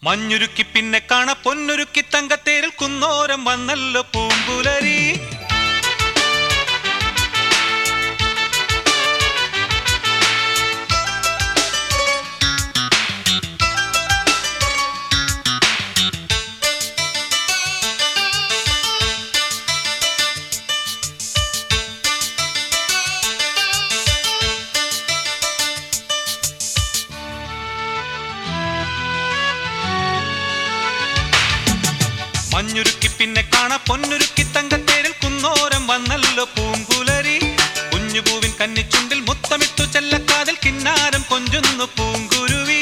മഞ്ഞുരുക്കി പിന്നെ കാണ പൊന്നുരുക്കി തങ്കത്തേരിൽ കുന്നോരം വന്നല്ലോ പൂങ്കുലരി. മഞ്ഞുരുക്കി പിന്നെ കാണ പൊന്നുരുക്കി തങ്കത്തേരിൽ കുന്നോരം വന്നല്ലോ പൂങ്കുലരി. കുഞ്ഞുപൂവിൻ കന്നിച്ചുണ്ടിൽ മുത്തമിട്ടു ചെല്ലക്കാതിൽ കിന്നാരം കൊഞ്ചുന്നു പൂങ്കുരുവി.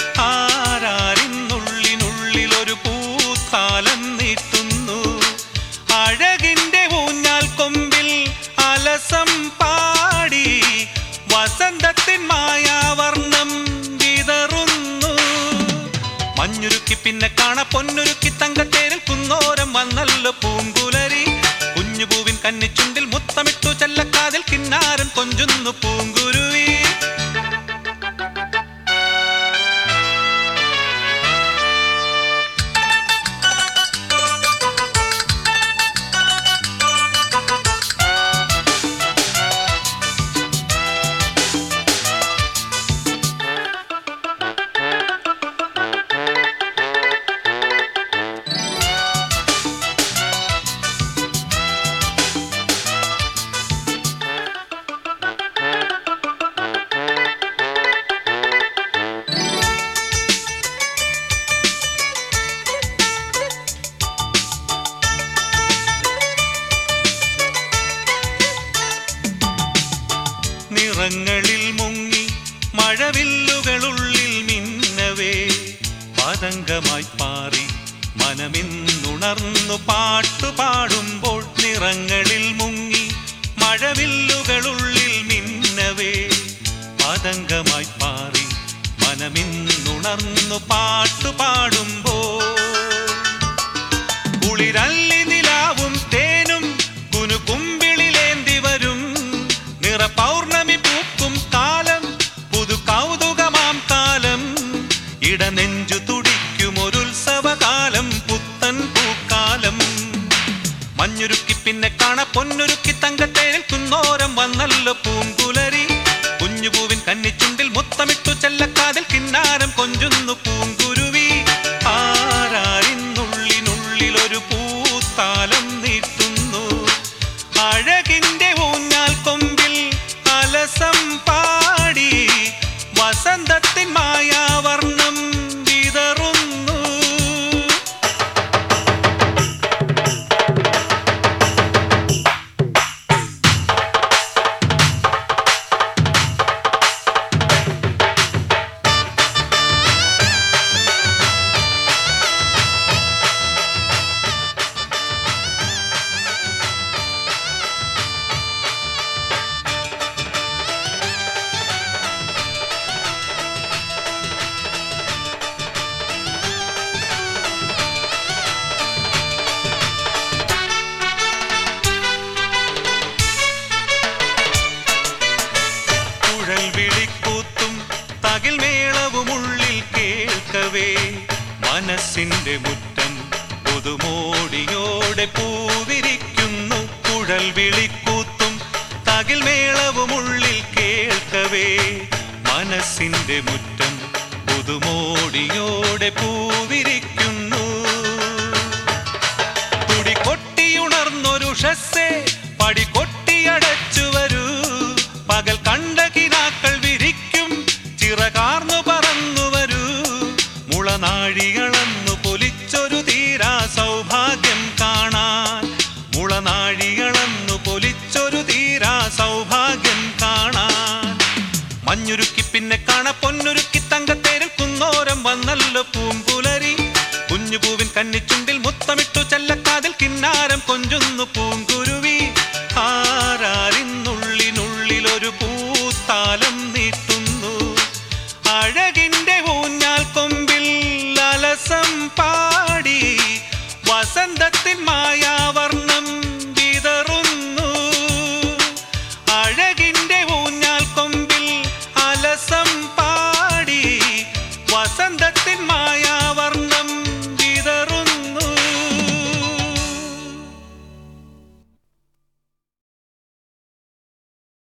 ആരാരിന്നുള്ളിനുള്ളിലൊരു പൂത്താലം നീട്ടുന്നു. അഴകിന്റെ ഊഞ്ഞാൽ കൊമ്പിൽ അലസം പാടി വസന്തത്തിൻ മായാവർണ്ണം വിതറുന്നു. മഞ്ഞുരുക്കി പിന്നെ കാണ പൊന്നുരുക്കി തങ്കത്തേരിൽ കുന്നോരം വന്നല്ലോ പൂങ്കുലരി. കുഞ്ഞുപൂവിൻ കന്നിച്ചുണ്ടിൽ മുത്തമിട്ടു ചെല്ലക്കാതിൽ കിന്നാരം കൊഞ്ചുന്നു പൂങ്കുരുവി. നിറങ്ങളിൽ മുങ്ങി മഴവില്ലുകളുള്ളിൽ മിന്നവേ പതംഗമായി പാറി മനമിന്നുണർന്നു പാട്ടുപാടുമ്പോൾ. നിറങ്ങളിൽ മുങ്ങി മഴവില്ലുകളുള്ളിൽ മിന്നവേ പതംഗമായി പാറി മനമിന്നുണർന്നു പാട്ടുപാടുമ്പോൾ. കുളിരല്ലി നിലാവും തേനും കുനുകുമ്പിളിലേന്തി വരും. പൗർണമി പൂക്കും കാലം പുതു കൗതുകമാം കാലം. ഇടനെഞ്ചു തുടിക്കുമൊരുത്സവകാലം പുത്തൻ പൂക്കാലം. മഞ്ഞുരുക്കി പിന്നെ കാണ പൊന്നുരുക്കി തങ്കത്തേരിൽ കുന്നോരം വന്നല്ലോ പൂങ്കുലരി. കുഞ്ഞുപൂവിൻ കന്നിച്ചുണ്ടിൽ മുത്തമിട്ടു ചെല്ലക്കാതിൽ കിന്നാരം കൊഞ്ചുന്നു പൂങ്കുരുവി. ആരാരിന്നുള്ളിനുള്ളിലൊരു പൂത്താലം നീട്ടുന്നു. അഴകിന്റെ ഊഞ്ഞാൽ കൊമ്പിൽ അലസം പാടി വസന്തത്തിൻ മായാവർണ്ണം വിതറുന്നു. തകിൽ മേളവുമുള്ളിൽ കേൾക്കവേ മനസ്സിന്റെ മുറ്റം പുതുമോടിയോടെ പൂവിരിക്കുന്നു. കുഴൽ വിളിക്കൂത്തും തകിൽ മേളവുമുള്ളിൽ കേൾക്കവേ മനസ്സിന്റെ മുറ്റം പുതുമോടിയോടെ പൂവിരിക്കുന്നു. തുടികൊട്ടിയുണർന്നൊരുഷസ്സേ പടികൊട്ടിയടച്ചു വരൂ. പകൽ കണ്ട കിനാക്കൾ വിരിക്കും ചിറകാർന്നു പറന്നു വരൂ. മുളനാഴികളന്നു പൊലിച്ചൊരു തീരാ സൗഭാഗ്യം കാണാൻ. മുളനാഴികളന്നു പൊലിച്ചൊരു തീരാ സൗഭാഗ്യം കാണാൻ. മഞ്ഞുരുക്കി പിന്നെ കാണ പൊന്നുരുക്കി തങ്കത്തേരിൽ കുന്നോരം വന്നല്ലോ പൂങ്കുലരി. കുഞ്ഞുപൂവിൻ കന്നിച്ചുണ്ടിൽ മുത്തമിട്ടു ചെല്ലക്കാതിൽ കിന്നാരം കൊഞ്ചുന്നു പൂങ്കുരുവി. ആരാരിന്നുള്ളിനുള്ളിലൊരു പൂത്താലം നീട്ടുന്നു. അഴകിന്റെ ഊഞ്ഞാൽ കൊമ്പിൽ അലസം പാടി വസന്തത്തിൻ മായ